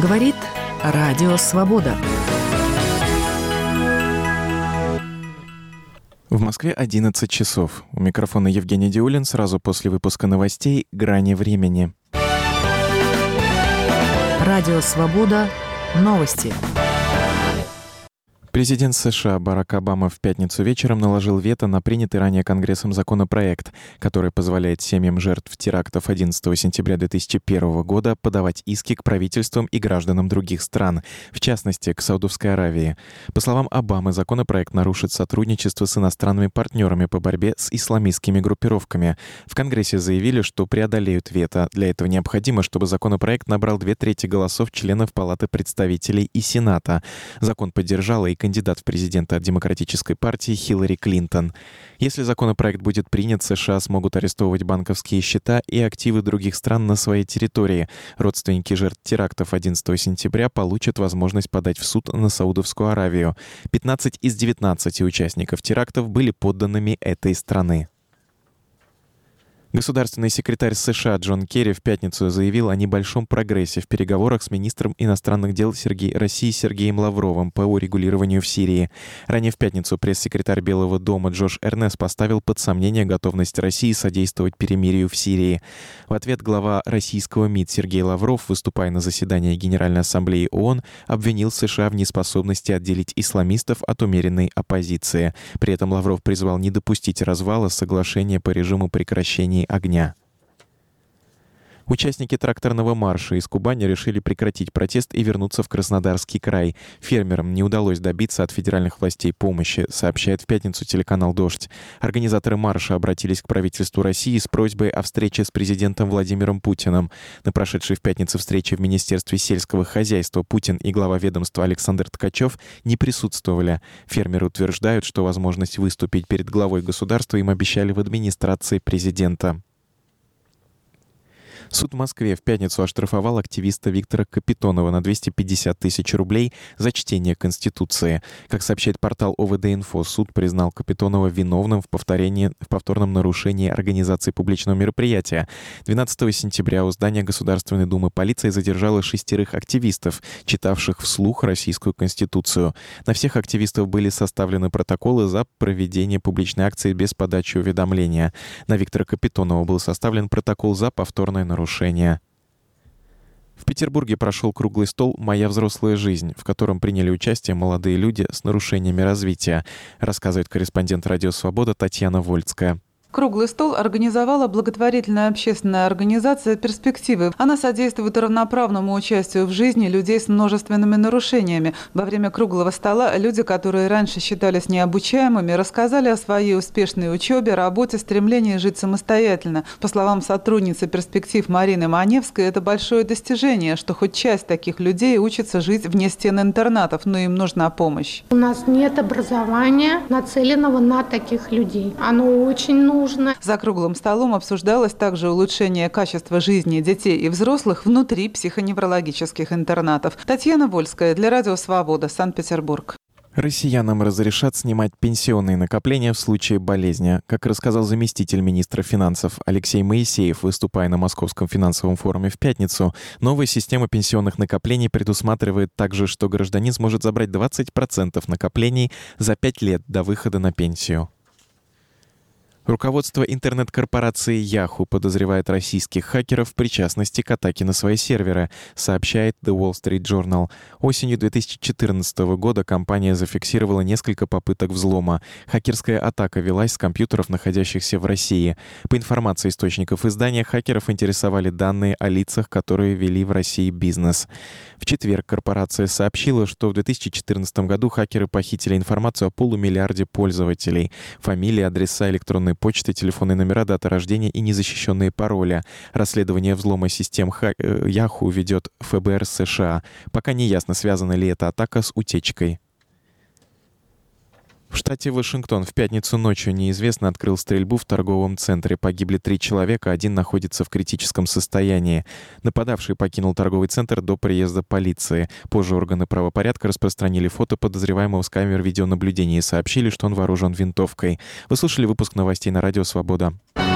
Говорит Радио Свобода. В Москве 11 часов. У микрофона Евгений Диулин. Сразу после выпуска новостей «Грани времени». Радио Свобода. Новости. Президент США Барак Обама в пятницу вечером наложил вето на принятый ранее Конгрессом законопроект, который позволяет семьям жертв терактов 11 сентября 2001 года подавать иски к правительствам и гражданам других стран, в частности, к Саудовской Аравии. По словам Обамы, законопроект нарушит сотрудничество с иностранными партнерами по борьбе с исламистскими группировками. В Конгрессе заявили, что преодолеют вето. Для этого необходимо, чтобы законопроект набрал 2/3 голосов членов Палаты представителей и Сената. Закон поддержала и кандидат в президенты от Демократической партии Хиллари Клинтон. Если законопроект будет принят, США смогут арестовывать банковские счета и активы других стран на своей территории. Родственники жертв терактов 11 сентября получат возможность подать в суд на Саудовскую Аравию. 15 из 19 участников терактов были подданными этой страны. Государственный секретарь США Джон Керри в пятницу заявил о небольшом прогрессе в переговорах с министром иностранных дел России Сергеем Лавровым по урегулированию в Сирии. Ранее в пятницу пресс-секретарь Белого дома Джош Эрнест поставил под сомнение готовность России содействовать перемирию в Сирии. В ответ глава российского МИД Сергей Лавров, выступая на заседании Генеральной Ассамблеи ООН, обвинил США в неспособности отделить исламистов от умеренной оппозиции. При этом Лавров призвал не допустить развала соглашения по режиму прекращения огня. Участники тракторного марша из Кубани решили прекратить протест и вернуться в Краснодарский край. Фермерам не удалось добиться от федеральных властей помощи, сообщает в пятницу телеканал «Дождь». Организаторы марша обратились к правительству России с просьбой о встрече с президентом Владимиром Путиным. На прошедшей в пятницу встрече в Министерстве сельского хозяйства Путин и глава ведомства Александр Ткачев не присутствовали. Фермеры утверждают, что возможность выступить перед главой государства им обещали в администрации президента. Суд в Москве в пятницу оштрафовал активиста Виктора Капитонова на 250 тысяч рублей за чтение Конституции. Как сообщает портал ОВД-Инфо, суд признал Капитонова виновным в повторном нарушении организации публичного мероприятия. 12 сентября у здания Государственной Думы полиция задержала 6 активистов, читавших вслух Российскую Конституцию. На всех активистов были составлены протоколы за проведение публичной акции без подачи уведомления. На Виктора Капитонова был составлен протокол за повторное нарушение. В Петербурге прошел круглый стол «Моя взрослая жизнь», в котором приняли участие молодые люди с нарушениями развития, рассказывает корреспондент «Радио Свобода» Татьяна Вольцкая. Круглый стол организовала благотворительная общественная организация «Перспективы». Она содействует равноправному участию в жизни людей с множественными нарушениями. Во время круглого стола люди, которые раньше считались необучаемыми, рассказали о своей успешной учебе, работе, стремлении жить самостоятельно. По словам сотрудницы «Перспектив» Марины Маневской, это большое достижение, что хоть часть таких людей учится жить вне стен интернатов, но им нужна помощь. У нас нет образования, нацеленного на таких людей. Оно очень нужно. За круглым столом обсуждалось также улучшение качества жизни детей и взрослых внутри психоневрологических интернатов. Татьяна Вольская для Радио Свобода, Санкт-Петербург. Россиянам разрешат снимать пенсионные накопления в случае болезни. Как рассказал заместитель министра финансов Алексей Моисеев, выступая на Московском финансовом форуме в пятницу, новая система пенсионных накоплений предусматривает также, что гражданин сможет забрать 20% накоплений за 5 лет до выхода на пенсию. Руководство интернет-корпорации Yahoo подозревает российских хакеров в причастности к атаке на свои серверы, сообщает The Wall Street Journal. Осенью 2014 года компания зафиксировала несколько попыток взлома. Хакерская атака велась с компьютеров, находящихся в России. По информации источников издания, хакеров интересовали данные о лицах, которые вели в России бизнес. В четверг корпорация сообщила, что в 2014 году хакеры похитили информацию о полумиллиарде пользователей. Фамилии, адреса, электронной почты, телефонные номера, дата рождения и незащищенные пароли. Расследование взлома систем Yahoo ведет ФБР США. Пока не ясно, связана ли эта атака с утечкой. В штате Вашингтон в пятницу ночью неизвестный открыл стрельбу в торговом центре. Погибли 3 человека, один находится в критическом состоянии. Нападавший покинул торговый центр до приезда полиции. Позже органы правопорядка распространили фото подозреваемого с камер видеонаблюдения и сообщили, что он вооружен винтовкой. Вы слушали выпуск новостей на Радио Свобода.